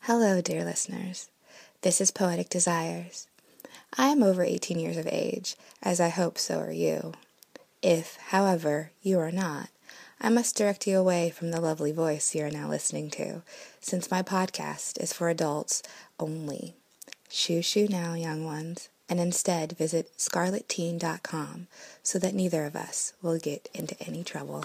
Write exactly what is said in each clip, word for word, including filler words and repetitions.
Hello, dear listeners. This is Poetic Desires. I am over eighteen years of age, as I hope so are you. If, however, you are not, I must direct you away from the lovely voice you are now listening to, since my podcast is for adults only. Shoo shoo now, young ones, and instead visit scarlet teen dot com so that neither of us will get into any trouble.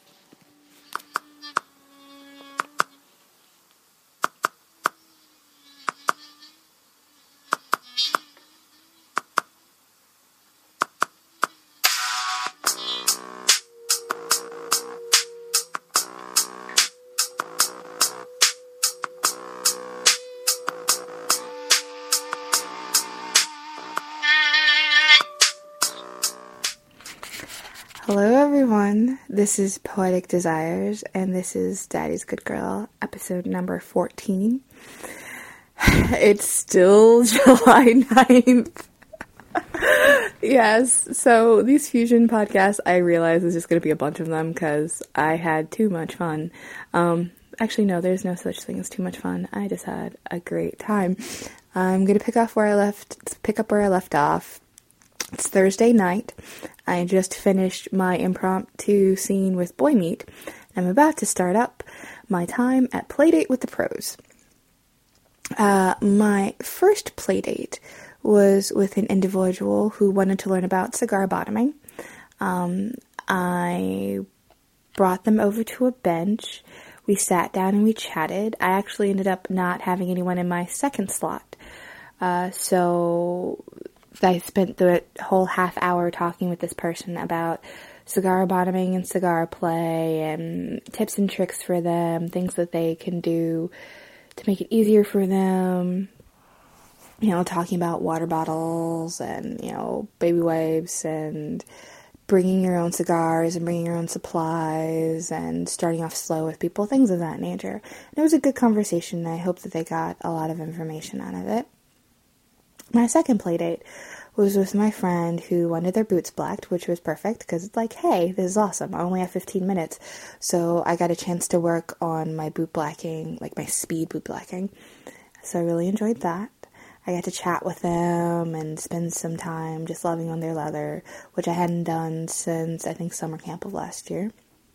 Hello everyone, this is Poetic Desires, and this is Daddy's Good Girl, episode number fourteen. It's still July ninth. Yes, so these fusion podcasts, I realize there's just going to be a bunch of them because I had too much fun. Um, actually, no, there's no such thing as too much fun. I just had a great time. I'm going to pick off where I left, pick up where I left off. It's Thursday night. I just finished my impromptu scene with Boy Meet. I'm about to start up my time at Playdate with the Pros. Uh, my first Playdate was with an individual who wanted to learn about cigar bottoming. Um, I brought them over to a bench. We sat down and we chatted. I actually ended up not having anyone in my second slot. Uh, so... I spent the whole half hour talking with this person about cigar bottoming and cigar play and tips and tricks for them, things that they can do to make it easier for them. You know, talking about water bottles and, you know, baby wipes and bringing your own cigars and bringing your own supplies and starting off slow with people, things of that nature. And it was a good conversation. I hope that they got a lot of information out of it. My second play date was with my friend who wanted their boots blacked, which was perfect because it's like, hey, this is awesome. I only have fifteen minutes. So I got a chance to work on my boot blacking, like my speed boot blacking. So I really enjoyed that. I got to chat with them and spend some time just loving on their leather, which I hadn't done since I think summer camp of last year.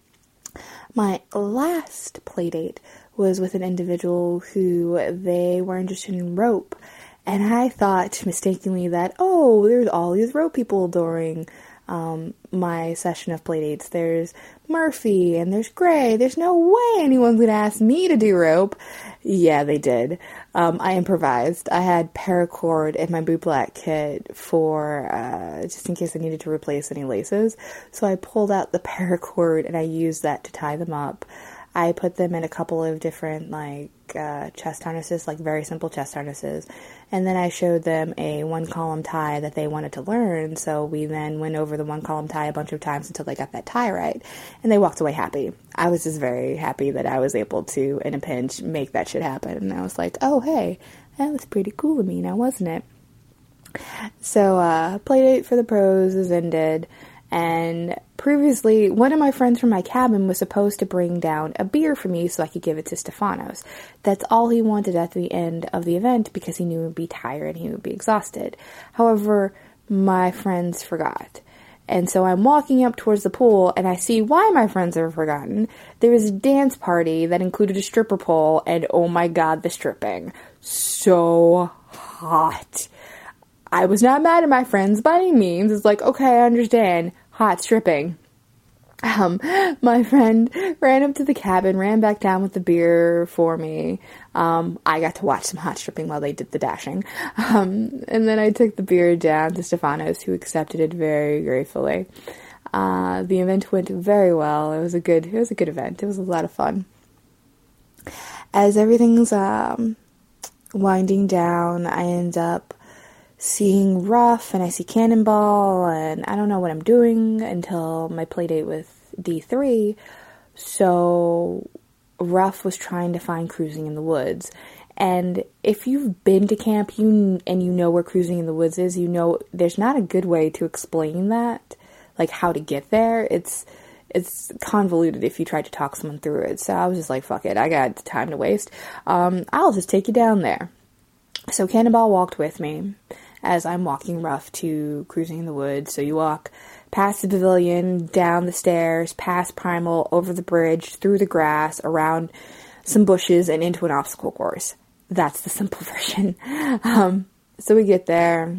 My last play date was with an individual who they were interested in rope. And I thought mistakenly that, oh, there's all these rope people during um, my session of playdates. There's Murphy and there's Gray. There's no way anyone's going to ask me to do rope. Yeah, they did. Um, I improvised. I had paracord in my boot black kit for, uh, just in case I needed to replace any laces. So I pulled out the paracord and I used that to tie them up. I put them in a couple of different, like, uh, chest harnesses, like very simple chest harnesses. And then I showed them a one-column tie that they wanted to learn. So we then went over the one-column tie a bunch of times until they got that tie right. And they walked away happy. I was just very happy that I was able to, in a pinch, make that shit happen. And I was like, oh, hey, that was pretty cool of me now, wasn't it? So, uh, Playdate for the Pros is ended. And previously, one of my friends from my cabin was supposed to bring down a beer for me so I could give it to Stefanos. That's all he wanted at the end of the event because he knew he would be tired and he would be exhausted. However, my friends forgot. And so I'm walking up towards the pool and I see why my friends have forgotten. There was a dance party that included a stripper pole and oh my god, the stripping. So hot. I was not mad at my friends by any means. It's like, okay, I understand. Hot stripping. Um, my friend ran up to the cabin, ran back down with the beer for me. Um, I got to watch some hot stripping while they did the dashing. Um, and then I took the beer down to Stefanos, who accepted it very gratefully. Uh, the event went very well. It was a good, it was a good event. It was a lot of fun. As everything's, um, winding down, I end up seeing Ruff, and I see Cannonball, and I don't know what I'm doing until my play date with D three. So Ruff was trying to find Cruising in the Woods. And if you've been to camp you and you know where Cruising in the Woods is, you know there's not a good way to explain that, like how to get there. It's it's convoluted if you try to talk someone through it. So I was just like, fuck it, I got time to waste. Um, I'll just take you down there. So Cannonball walked with me as I'm walking rough to Cruising in the Woods. So you walk past the pavilion, down the stairs, past Primal, over the bridge, through the grass, around some bushes, and into an obstacle course. That's the simple version. Um, so we get there,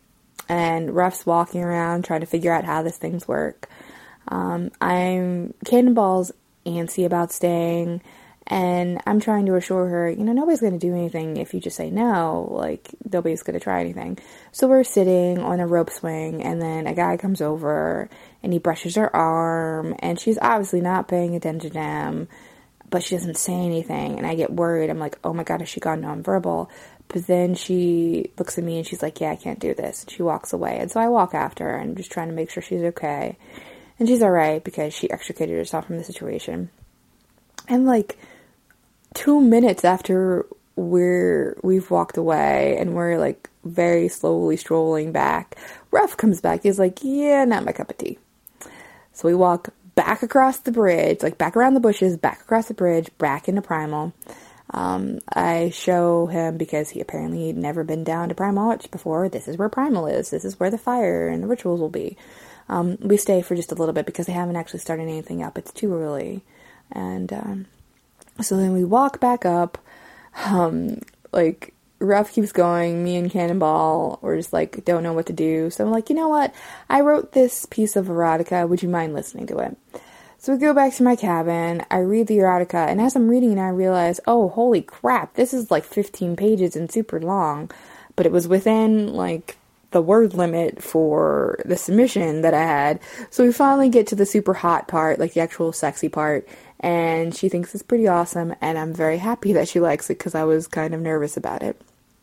and Ruff's walking around trying to figure out how this things work. Um, I'm, Cannonball's antsy about staying, and I'm trying to assure her, you know, nobody's going to do anything if you just say no, like, nobody's going to try anything. So we're sitting on a rope swing, and then a guy comes over, and he brushes her arm, and she's obviously not paying attention to him, but she doesn't say anything, and I get worried. I'm like, oh my god, has she gone nonverbal? But then she looks at me, and she's like, yeah, I can't do this. And she walks away, and so I walk after her, and just trying to make sure she's okay. And she's alright, because she extricated herself from the situation. And, like, two minutes after we're, we've walked away, and we're, like, very slowly strolling back, Ruff comes back. He's like, yeah, not my cup of tea. So we walk back across the bridge, like back around the bushes, back across the bridge, back into Primal. Um, I show him, because he apparently had never been down to Primal Arch before, this is where Primal is, this is where the fire and the rituals will be. Um, we stay for just a little bit, because they haven't actually started anything up, it's too early. And, um, so then we walk back up, um, like, Ruff keeps going, me and Cannonball, we're just like, don't know what to do. So I'm like, you know what, I wrote this piece of erotica, would you mind listening to it? So we go back to my cabin, I read the erotica, and as I'm reading it, I realize, oh, holy crap, this is like fifteen pages and super long, but it was within, like, the word limit for the submission that I had. So we finally get to the super hot part, like the actual sexy part, and she thinks it's pretty awesome, and I'm very happy that she likes it, because I was kind of nervous about it.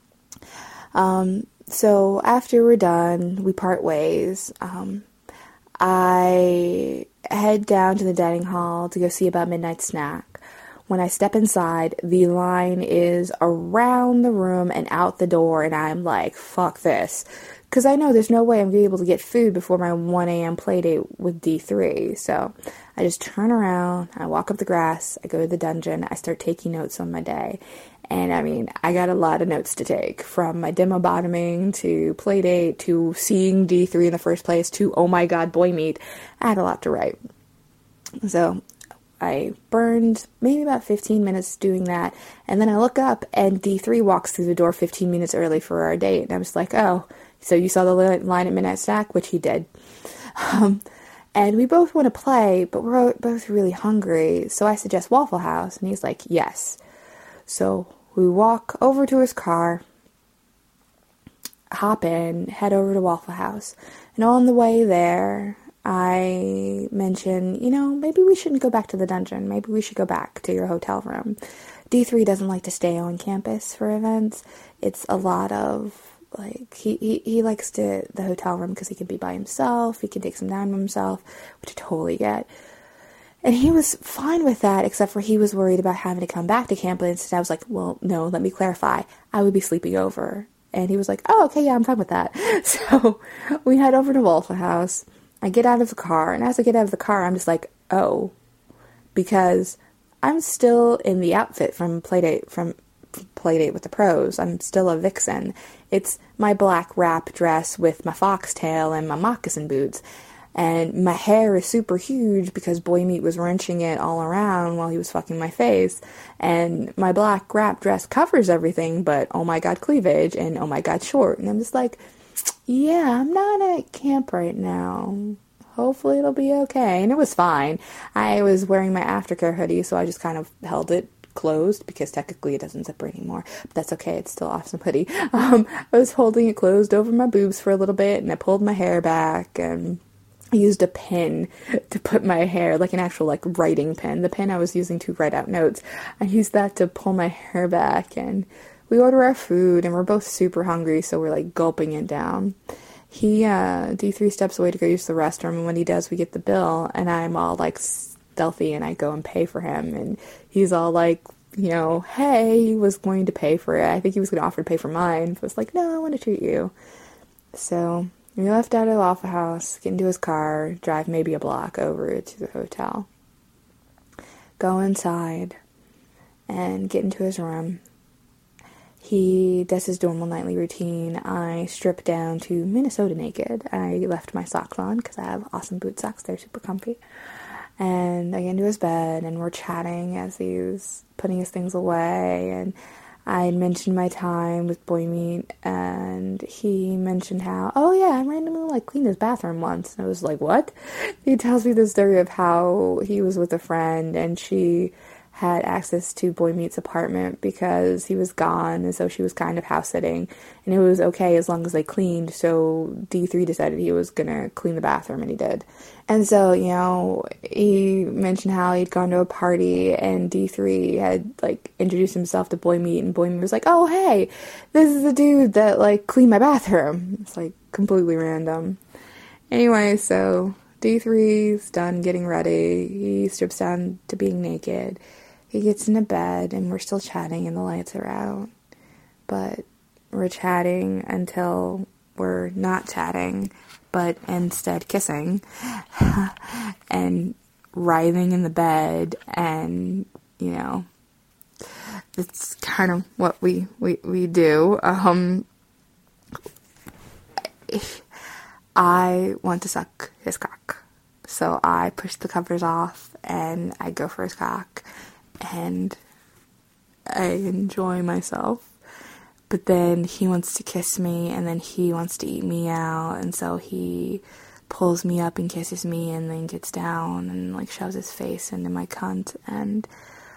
Um, so after we're done, we part ways. Um, I head down to the dining hall to go see about midnight snack. When I step inside, the line is around the room and out the door, and I'm like, fuck this. Because I know there's no way I'm going to be able to get food before my one a.m. playdate with D three. So I just turn around, I walk up the grass, I go to the dungeon, I start taking notes on my day. And I mean, I got a lot of notes to take, from my demo bottoming to playdate to seeing D three in the first place to, oh my god, boy meat. I had a lot to write. So I burned maybe about fifteen minutes doing that, and then I look up and D three walks through the door fifteen minutes early for our date, and I'm just like, oh, so you saw the line at Midnight Snack, which he did. Um, and we both want to play, but we're both really hungry, so I suggest Waffle House, and he's like, yes. So we walk over to his car, hop in, head over to Waffle House, and on the way there, I mention, you know, maybe we shouldn't go back to the dungeon. Maybe we should go back to your hotel room. D three doesn't like to stay on campus for events. It's a lot of, like, he, he, he likes to the hotel room because he can be by himself. He can take some time to himself, which I totally get. And he was fine with that, except for he was worried about having to come back to campus. And I was like, well, no, let me clarify. I would be sleeping over. And he was like, oh, okay, yeah, I'm fine with that. So we head over to Waffle House. I get out of the car, and as I get out of the car, I'm just like, oh, because I'm still in the outfit from Playdate, from Playdate with the Pros. I'm still a vixen. It's my black wrap dress with my foxtail and my moccasin boots, and my hair is super huge because Boy Meat was wrenching it all around while he was fucking my face, and my black wrap dress covers everything but, oh my god, cleavage, and oh my god, short, and I'm just like, yeah, I'm not at camp right now. Hopefully it'll be okay. And it was fine. I was wearing my aftercare hoodie, so I just kind of held it closed, because technically it doesn't zipper anymore. But that's okay, it's still awesome hoodie. Um, I was holding it closed over my boobs for a little bit, and I pulled my hair back, and I used a pen to put my hair, like an actual, like, writing pen. The pen I was using to write out notes. I used that to pull my hair back, and we order our food, and we're both super hungry, so we're, like, gulping it down. He, uh, D three steps away to go use the restroom, and when he does, we get the bill, and I'm all, like, stealthy, and I go and pay for him, and he's all, like, you know, hey, he was going to pay for it. I think he was going to offer to pay for mine, but I was like, no, I want to treat you. So We left out of the Waffle House, get into his car, drive maybe a block over to the hotel. Go inside and get into his room. He does his normal nightly routine. I strip down to Minnesota naked. I left my socks on because I have awesome boot socks. They're super comfy. And I get into his bed and we're chatting as he's putting his things away. And I mentioned my time with Boy Meat, and he mentioned how, oh yeah, I randomly like cleaned his bathroom once. And I was like, what? He tells me the story of how he was with a friend and she had access to Boy Meat's apartment because he was gone, and so she was kind of house sitting, and it was okay as long as they cleaned. So D three decided he was gonna clean the bathroom, and he did. And so, you know, he mentioned how he'd gone to a party and D three had like introduced himself to Boy Meat, and Boy Meat was like, oh hey, this is the dude that like cleaned my bathroom. It's like completely random. Anyway, so D three's done getting ready. He strips down to being naked. He gets into bed, and we're still chatting, and the lights are out. But we're chatting until we're not chatting, but instead kissing, and writhing in the bed, and, you know, it's kind of what we, we, we do. Um, I want to suck his cock. So I push the covers off, and I go for his cock. And I enjoy myself, but then he wants to kiss me, and then he wants to eat me out, and so he pulls me up and kisses me, and then gets down and like shoves his face into my cunt, and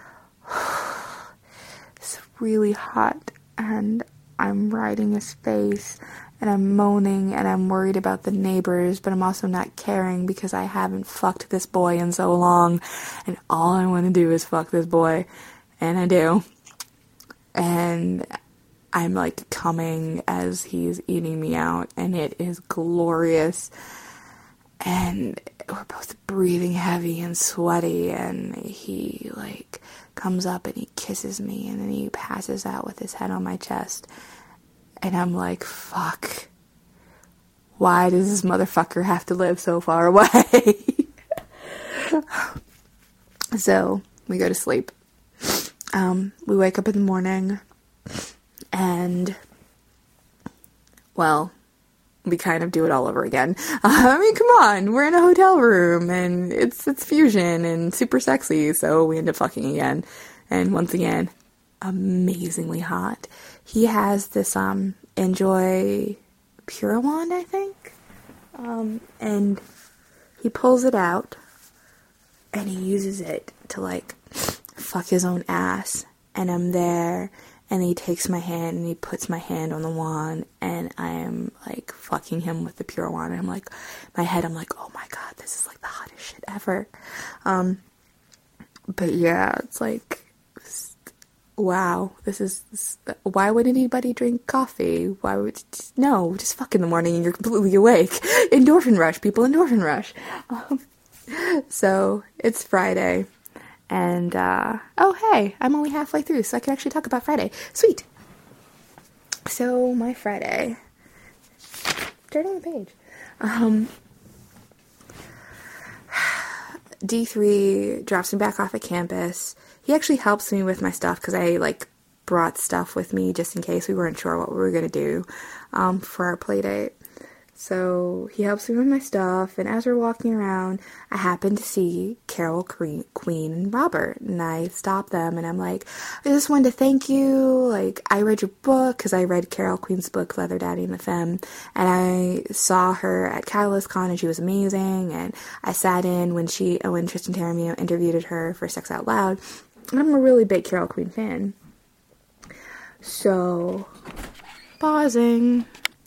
it's really hot, and I'm riding his face, and I'm moaning, and I'm worried about the neighbors, but I'm also not caring because I haven't fucked this boy in so long, and all I want to do is fuck this boy, and I do, and I'm like coming as he's eating me out, and it is glorious, and we're both breathing heavy and sweaty, and he like comes up and he kisses me, and then he passes out with his head on my chest. And I'm like, fuck, why does this motherfucker have to live so far away? So, we go to sleep. Um, we wake up in the morning, and, well, we kind of do it all over again. Uh, I mean, come on, we're in a hotel room, and it's, it's fusion, and super sexy, so we end up fucking again. And once again, amazingly hot. He has this, um, Enjoy Pure Wand, I think, um, and he pulls it out, and he uses it to, like, fuck his own ass, and I'm there, and he takes my hand, and he puts my hand on the wand, and I am, like, fucking him with the Pure Wand, and I'm, like, my head, I'm like, oh my god, this is, like, the hottest shit ever, um, but yeah, it's, like, wow, this is, this, why would anybody drink coffee? Why would, just, no, just fuck in the morning and you're completely awake. Endorphin rush, people, endorphin rush. Um, so, it's Friday, and, uh, oh hey, I'm only halfway through, so I can actually talk about Friday. Sweet! So, my Friday, turning the page, um, D three drops me back off at campus. He actually helps me with my stuff because I, like, brought stuff with me just in case we weren't sure what we were going to do um, for our play date. So he helps me with my stuff, and as we're walking around, I happen to see Carol, Queen, and Robert, and I stop them, and I'm like, I just wanted to thank you, like, I read your book, because I read Carol Queen's book, Leather Daddy and the Femme, and I saw her at Catalyst Con, and she was amazing, and I sat in when she, when Tristan Taramio interviewed her for Sex Out Loud, and I'm a really big Carol Queen fan. So, pausing.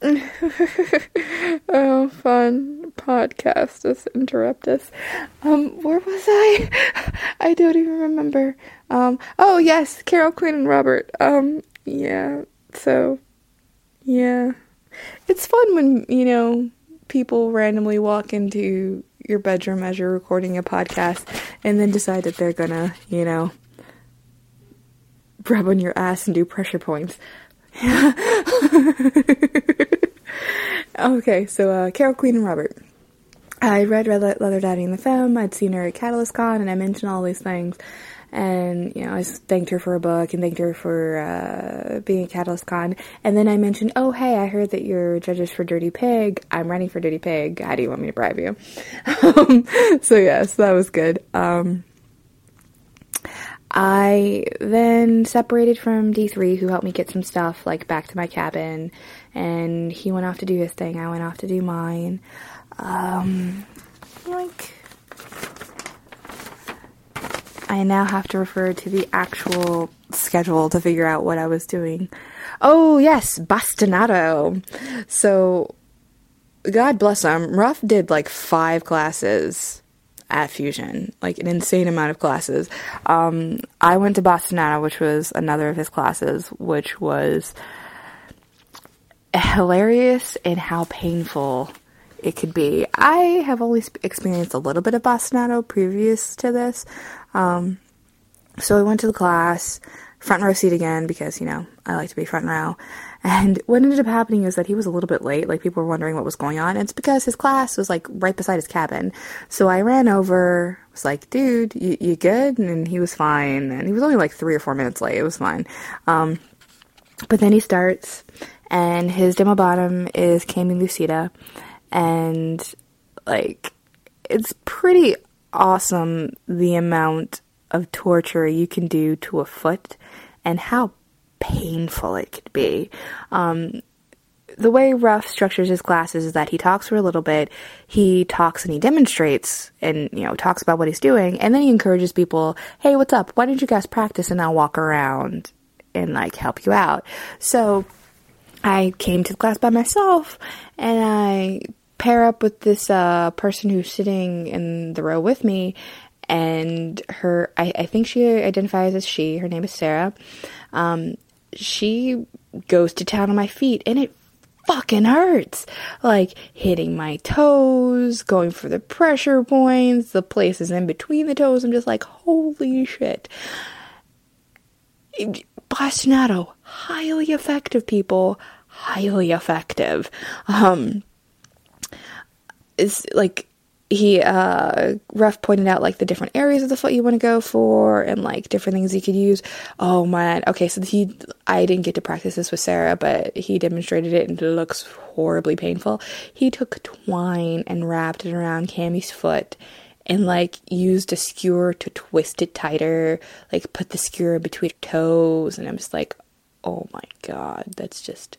Oh, fun podcast, this interrupt us. Um, where was I? I don't even remember. Um, oh yes, Carol Queen and Robert. Um, yeah, so, yeah. It's fun when, you know, people randomly walk into your bedroom as you're recording a podcast and then decide that they're gonna, you know, rub on your ass and do pressure points. Okay, so uh, Carol, Queen, and Robert. I read Red Leather Daddy and the Femme. I'd seen her at Catalyst Con, and I mentioned all these things. And, you know, I thanked her for a book and thanked her for uh, being at Catalyst Con. And then I mentioned, oh, hey, I heard that you're judges for Dirty Pig. I'm running for Dirty Pig. How do you want me to bribe you? um, so, yes, that was good. Um, I then separated from D three, who helped me get some stuff, like, back to my cabin. And he went off to do his thing. I went off to do mine. Um, like... I now have to refer to the actual schedule to figure out what I was doing. Oh, yes, Bastinado. So, God bless him, Ruff did like five classes at Fusion, like an insane amount of classes. Um, I went to Bastinado, which was another of his classes, which was hilarious in how painful it could be. I have only experienced a little bit of Bastinado previous to this. Um, so I went to the class, front row seat again, because, you know, I like to be front row. And what ended up happening is that he was a little bit late. Like, people were wondering what was going on. And it's because his class was, like, right beside his cabin. So I ran over, was like, dude, you, you good? And he was fine. And he was only, like, three or four minutes late. It was fine. Um, but then he starts, and his demo bottom is Cami Lucida. And, like, it's pretty awesome the amount of torture you can do to a foot and how painful it could be. Um, the way Ruff structures his classes is that he talks for a little bit, he talks and he demonstrates and, you know, talks about what he's doing, and then he encourages people, hey, what's up? Why don't you guys practice and I'll walk around and, like, help you out. So I came to the class by myself, and I pair up with this uh, person who's sitting in the row with me, and her, I, I think she identifies as she, her name is Sarah. Um, she goes to town on my feet, and it fucking hurts. Like, hitting my toes, going for the pressure points, the places in between the toes. I'm just like, holy shit. Bastinado, highly effective, people. Highly effective. Um... Is like he uh Ruff pointed out like the different areas of the foot you want to go for and like different things you could use. Oh man, okay, so he I didn't get to practice this with Sarah, but he demonstrated it and it looks horribly painful. He took twine and wrapped it around Cami's foot and like used a skewer to twist it tighter, like put the skewer between her toes, and I'm just like, oh my god, that's just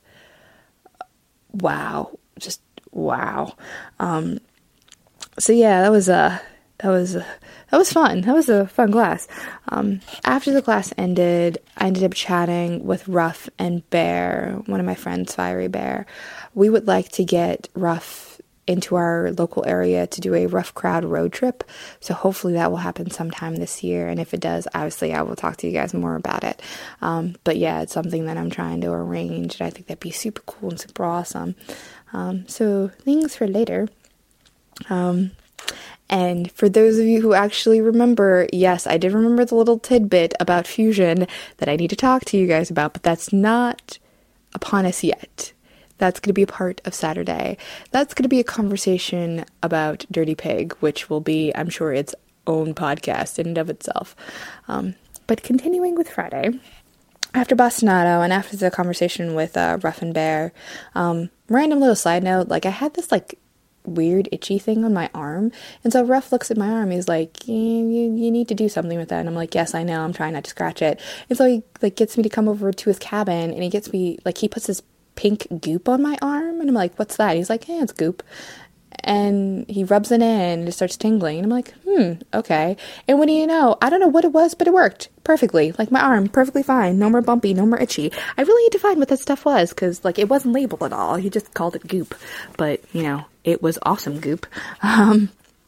wow, just wow. Um, so yeah, that was a, that was a, that was fun. That was a fun class. Um, after the class ended, I ended up chatting with Ruff and Bear, one of my friends, Fiery Bear. We would like to get Ruff into our local area to do a Ruff Crowd road trip. So hopefully that will happen sometime this year. And if it does, obviously I will talk to you guys more about it. Um, but yeah, it's something that I'm trying to arrange, and I think that'd be super cool and super awesome. Um, so things for later. Um, and for those of you who actually remember, yes, I did remember the little tidbit about Fusion that I need to talk to you guys about, but that's not upon us yet. That's going to be a part of Saturday. That's going to be a conversation about Dirty Pig, which will be, I'm sure, its own podcast in and of itself. Um, but continuing with Friday, after Bastinado and after the conversation with uh, Ruff and Bear, um, random little side note, like I had this like weird itchy thing on my arm, and so Ruff looks at my arm, he's like, you, you, you need to do something with that, and I'm like, yes, I know, I'm trying not to scratch it, and so he like gets me to come over to his cabin, and he gets me, like he puts this pink goop on my arm, and I'm like, what's that? He's like, hey, it's goop. And he rubs it in and it starts tingling. And I'm like, hmm, okay. And what do you know? I don't know what it was, but it worked perfectly. Like my arm, perfectly fine. No more bumpy, no more itchy. I really need to find what that stuff was, because like it wasn't labeled at all. He just called it goop. But, you know, it was awesome goop. Um,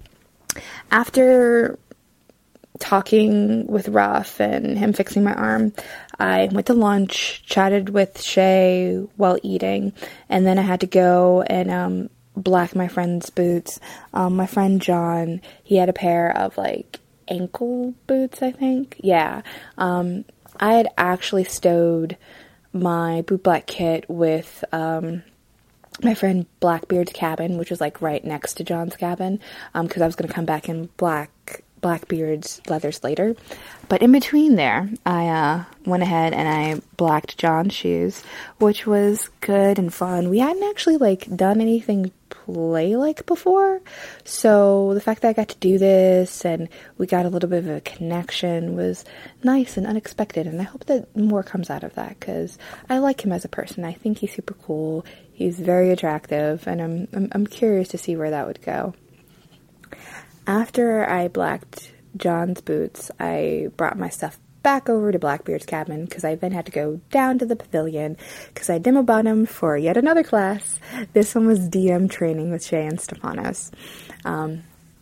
after talking with Ruff and him fixing my arm, I went to lunch, chatted with Shay while eating, and then I had to go and, um, black my friend's boots. Um, my friend John, he had a pair of, like, ankle boots, I think. Yeah. Um, I had actually stowed my boot black kit with, um, my friend Blackbeard's cabin, which was like right next to John's cabin, um, because I was going to come back in Black Blackbeard's leathers later. But in between there, I uh, went ahead and I blacked John's shoes, which was good and fun. We hadn't actually like done anything play-like before, so the fact that I got to do this and we got a little bit of a connection was nice and unexpected, and I hope that more comes out of that, because I like him as a person. I think he's super cool. He's very attractive, and I'm, I'm I'm curious to see where that would go. After I blacked John's boots, I brought my stuff back over to Blackbeard's cabin, because I then had to go down to the pavilion because I demo bottomed for yet another class. This one was D M training with Shay and Stefanos. Um,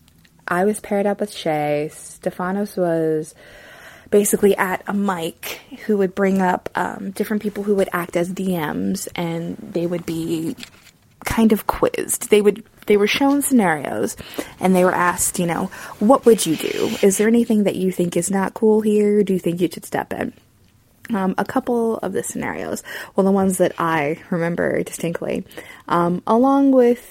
I was paired up with Shay. Stefanos was basically at a mic who would bring up um, different people who would act as D Ms, and they would be kind of quizzed. They would they were shown scenarios, and they were asked, you know, what would you do? Is there anything that you think is not cool here? Do you think you should step in? Um, a couple of the scenarios, well, the ones that I remember distinctly, um, along with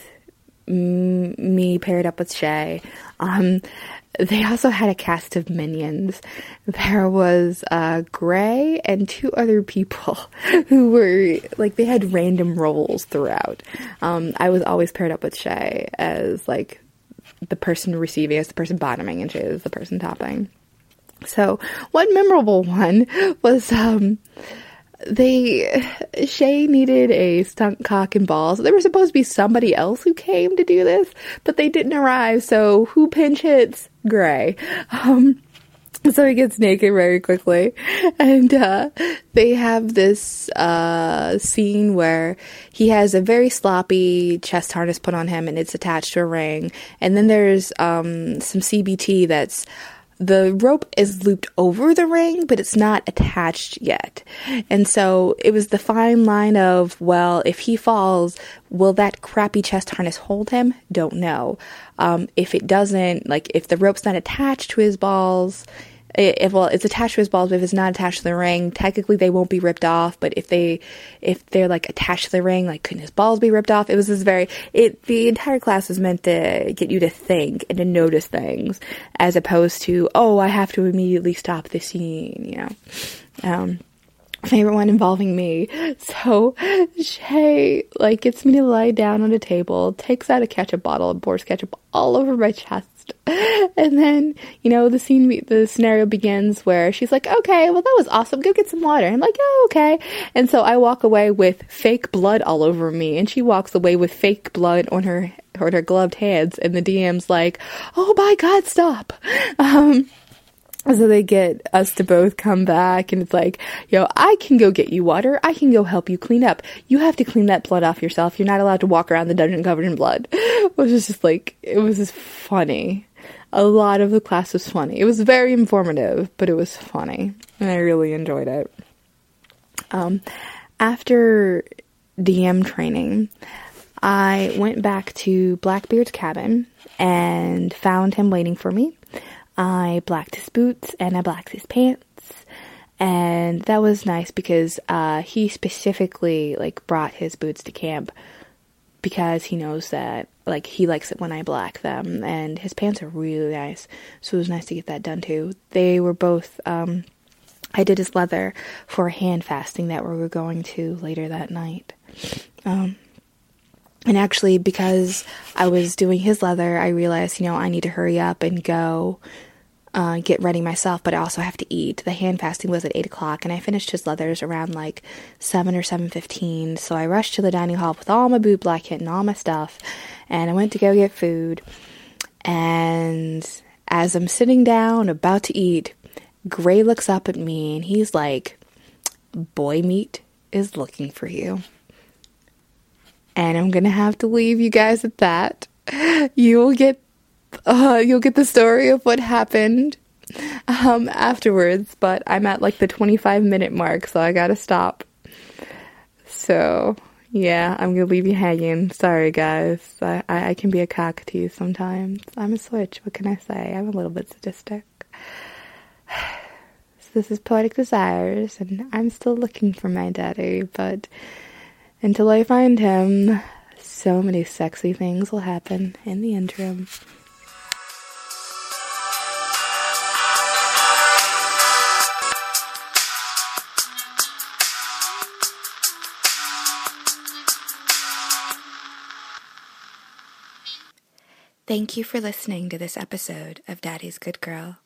m- me paired up with Shay, um, they also had a cast of minions. There was uh, Gray and two other people who were, like, they had random roles throughout. Um, I was always paired up with Shay as, like, the person receiving, as the person bottoming, and Shay as the person topping. So, one memorable one was, um... They, Shay needed a stunt cock and balls. There was supposed to be somebody else who came to do this, but they didn't arrive, so who pinch hits? Gray. Um, so he gets naked very quickly, and, uh, they have this, uh, scene where he has a very sloppy chest harness put on him, and it's attached to a ring, and then there's, um, some C B T that's the rope is looped over the ring, but it's not attached yet. And so it was the fine line of, well, if he falls, will that crappy chest harness hold him? Don't know. Um, if it doesn't, like, if the rope's not attached to his balls, if, well, it's attached to his balls, but if it's not attached to the ring, technically they won't be ripped off. But if they, if they're like attached to the ring, like, couldn't his balls be ripped off? It was this very, it, the entire class was meant to get you to think and to notice things, as opposed to, oh, I have to immediately stop the scene, you know. Um, favorite one involving me. So Shay, like, gets me to lie down on a table, takes out a ketchup bottle and pours ketchup all over my chest. And then, you know, the scene, the scenario begins where she's like, okay, well, that was awesome. Go get some water. I'm like, oh, okay. And so I walk away with fake blood all over me, and she walks away with fake blood on her, on her gloved hands. And the D M's like, oh my God, stop. Um, So they get us to both come back, and it's like, yo, I can go get you water. I can go help you clean up. You have to clean that blood off yourself. You're not allowed to walk around the dungeon covered in blood. It was just like, it was just funny. A lot of the class was funny. It was very informative, but it was funny, and I really enjoyed it. Um, after D M training, I went back to Blackbeard's cabin and found him waiting for me. I blacked his boots and I blacked his pants, and that was nice because uh, he specifically, like, brought his boots to camp because he knows that, like, he likes it when I black them, and his pants are really nice, so it was nice to get that done too. They were both, um, I did his leather for a hand fasting that we were going to later that night. Um, and actually, because I was doing his leather, I realized, you know, I need to hurry up and go uh, get ready myself, but I also have to eat. The hand fasting was at eight o'clock, and I finished his leathers around, like, seven or seven fifteen, so I rushed to the dining hall with all my boot black kit and all my stuff, and I went to go get food, and as I'm sitting down, about to eat, Gray looks up at me, and he's like, boy meat is looking for you. And I'm gonna have to leave you guys at that. You'll get, uh, you'll get the story of what happened, um, afterwards, but I'm at, like, the twenty-five minute mark, so I gotta stop. So, yeah, I'm gonna leave you hanging. Sorry, guys. I, I, I can be a cockatoo sometimes. I'm a switch. What can I say? I'm a little bit sadistic. So this is Poetic Desires, and I'm still looking for my daddy, but until I find him, So many sexy things will happen in the interim. Thank you for listening to this episode of Daddy's Good Girl.